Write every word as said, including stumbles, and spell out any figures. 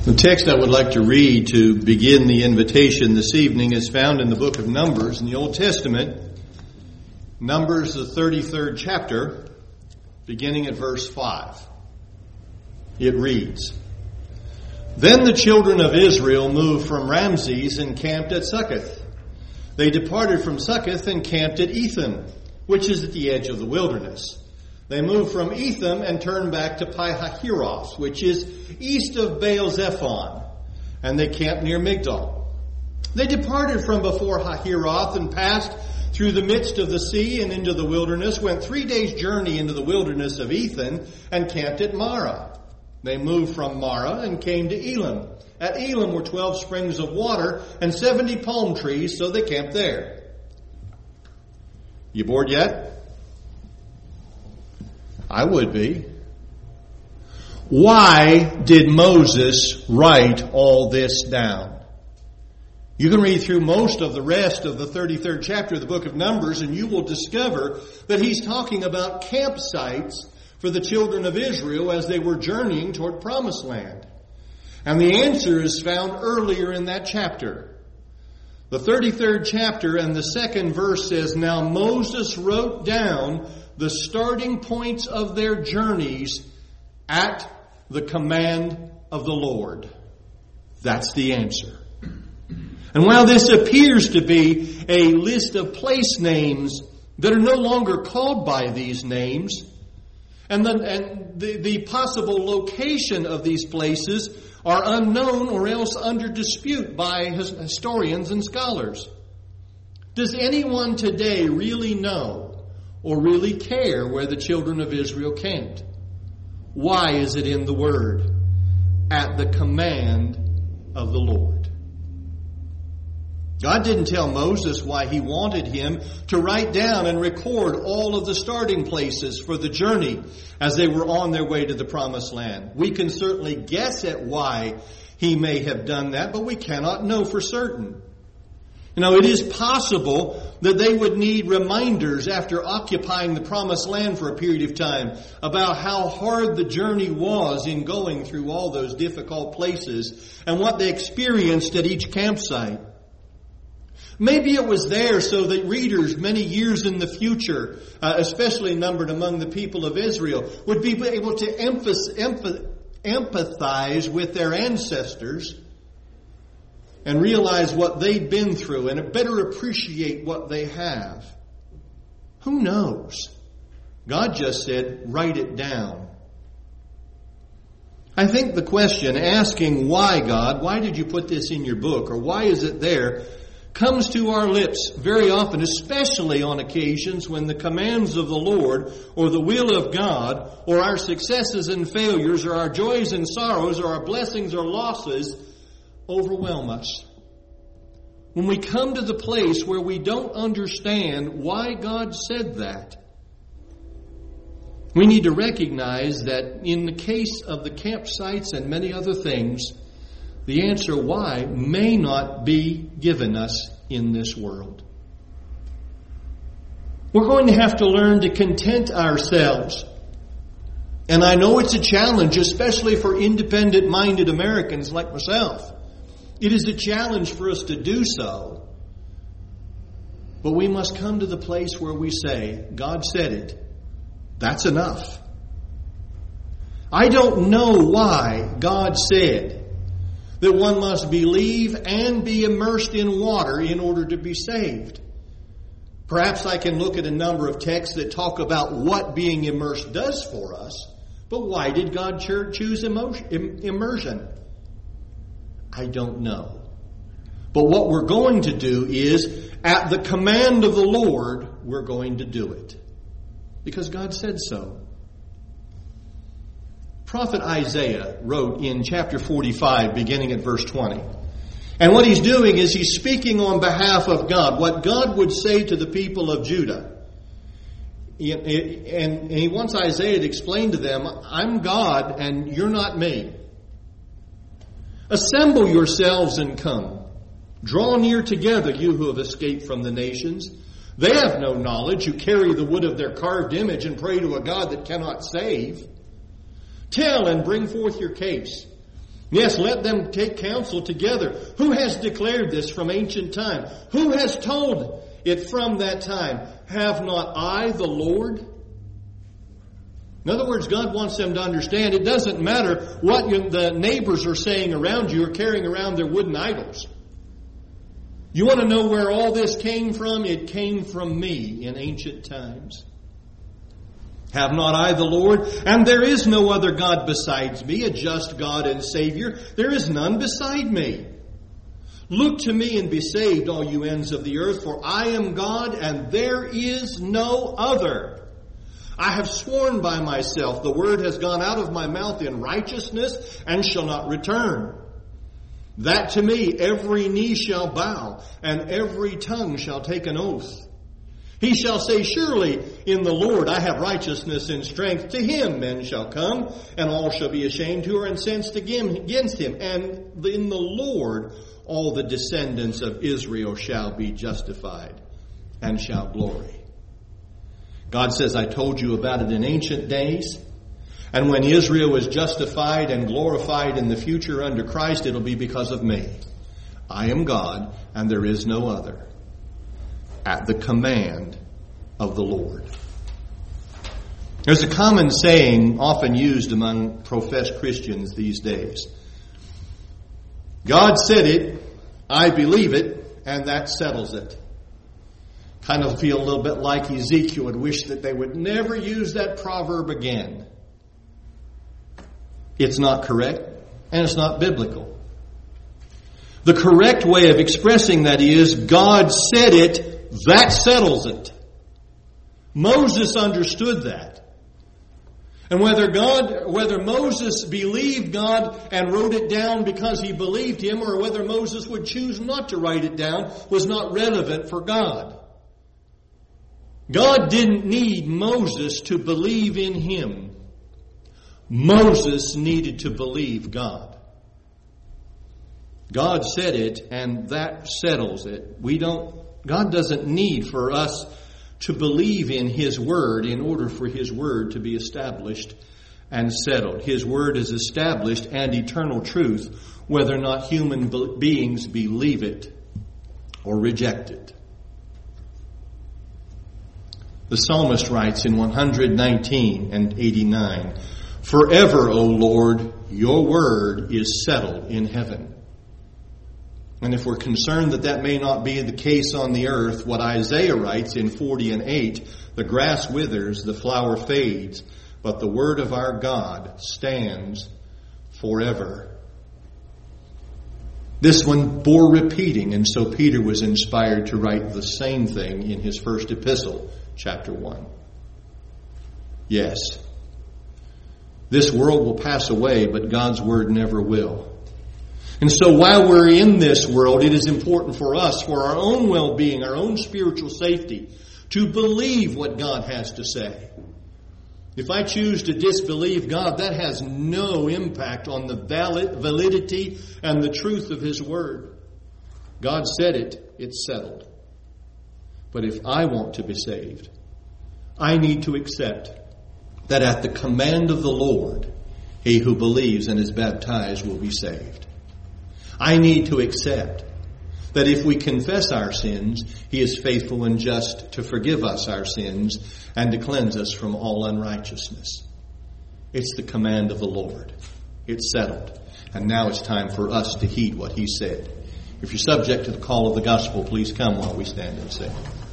The text I would like to read to begin the invitation this evening is found in the book of Numbers in the Old Testament. Numbers, the thirty-third chapter, beginning at verse five. It reads, Then the children of Israel moved from Ramses and camped at Succoth. They departed from Succoth and camped at Etham, which is at the edge of the wilderness. They moved from Etham and turned back to Pi-hahiroth, which is east of Baal-zephon, and they camped near Migdol. They departed from before Hahiroth and passed through the midst of the sea and into the wilderness, went three days' journey into the wilderness of Etham, and camped at Marah. They moved from Marah and came to Elim. At Elim were twelve springs of water and seventy palm trees, so they camped there. You bored yet? I would be. Why did Moses write all this down? You can read through most of the rest of the thirty-third chapter of the book of Numbers, and you will discover that he's talking about campsites for the children of Israel as they were journeying toward Promised Land. And the answer is found earlier in that chapter. The thirty-third chapter and the second verse says, Now Moses wrote down the starting points of their journeys at the command of the Lord. That's the answer. And while this appears to be a list of place names that are no longer called by these names, and the, and the, the possible location of these places are unknown or else under dispute by historians and scholars, does anyone today really know or really care where the children of Israel camped? Why is it in the Word? At the command of the Lord. God didn't tell Moses why he wanted him to write down and record all of the starting places for the journey as they were on their way to the Promised Land. We can certainly guess at why he may have done that, but we cannot know for certain. You know, it is possible that they would need reminders after occupying the Promised Land for a period of time about how hard the journey was in going through all those difficult places and what they experienced at each campsite. Maybe it was there so that readers many years in the future, uh, especially numbered among the people of Israel, would be able to emph- emph- empathize with their ancestors and realize what they'd been through and better appreciate what they have. Who knows? God just said, write it down. I think the question, asking why, God, why did you put this in your book, or why is it there, comes to our lips very often, especially on occasions when the commands of the Lord or the will of God or our successes and failures or our joys and sorrows or our blessings or losses overwhelm us. When we come to the place where we don't understand why God said that, we need to recognize that in the case of the campsites and many other things, the answer why may not be given us in this world. We're going to have to learn to content ourselves. And I know it's a challenge, especially for independent-minded Americans like myself. It is a challenge for us to do so. But we must come to the place where we say, God said it. That's enough. I don't know why God said that one must believe and be immersed in water in order to be saved. Perhaps I can look at a number of texts that talk about what being immersed does for us, but why did God choose immersion? I don't know. But what we're going to do is, at the command of the Lord, we're going to do it. Because God said so. Prophet Isaiah wrote in chapter forty-five, beginning at verse twenty. And what he's doing is he's speaking on behalf of God, what God would say to the people of Judah. And he wants Isaiah to explain to them, I'm God and you're not me. Assemble yourselves and come. Draw near together, you who have escaped from the nations. They have no knowledge who carry the wood of their carved image and pray to a God that cannot save. Tell and bring forth your case. Yes, let them take counsel together. Who has declared this from ancient time? Who has told it from that time? Have not I the Lord? In other words, God wants them to understand it doesn't matter what you, the neighbors are saying around you or carrying around their wooden idols. You want to know where all this came from? It came from me in ancient times. Have not I the Lord? And there is no other God besides me, a just God and Savior. There is none beside me. Look to me and be saved, all you ends of the earth, for I am God and there is no other. I have sworn by myself, the word has gone out of my mouth in righteousness and shall not return. That to me every knee shall bow and every tongue shall take an oath. He shall say, surely in the Lord I have righteousness and strength. To him men shall come, and all shall be ashamed who are incensed against him. And in the Lord all the descendants of Israel shall be justified and shall glory. God says, I told you about it in ancient days. And when Israel is justified and glorified in the future under Christ, it'll be because of me. I am God, and there is no other. At the command of the Lord. There's a common saying often used among professed Christians these days. God said it, I believe it, and that settles it. Kind of feel a little bit like Ezekiel would wish that they would never use that proverb again. It's not correct, and it's not biblical. The correct way of expressing that is, God said it, that settles it. Moses understood that. And whether God, whether Moses believed God and wrote it down because he believed him, or whether Moses would choose not to write it down, was not relevant for God. God didn't need Moses to believe in him. Moses needed to believe God. God said it, and that settles it. We don't, God doesn't need for us to believe in his word in order for his word to be established and settled. His word is established and eternal truth, whether or not human beings believe it or reject it. The psalmist writes in one nineteen and eighty-nine, forever, O Lord, your word is settled in heaven. And if we're concerned that that may not be the case on the earth, what Isaiah writes in forty and eight, the grass withers, the flower fades, but the word of our God stands forever. This one bore repeating, and so Peter was inspired to write the same thing in his first epistle, chapter one. Yes, this world will pass away, but God's word never will. And so while we're in this world, it is important for us, for our own well-being, our own spiritual safety, to believe what God has to say. If I choose to disbelieve God, that has no impact on the valid, validity and the truth of his word. God said it, it's settled. But if I want to be saved, I need to accept that at the command of the Lord, he who believes and is baptized will be saved. I need to accept that if we confess our sins, he is faithful and just to forgive us our sins and to cleanse us from all unrighteousness. It's the command of the Lord. It's settled. And now it's time for us to heed what he said. If you're subject to the call of the gospel, please come while we stand and sing.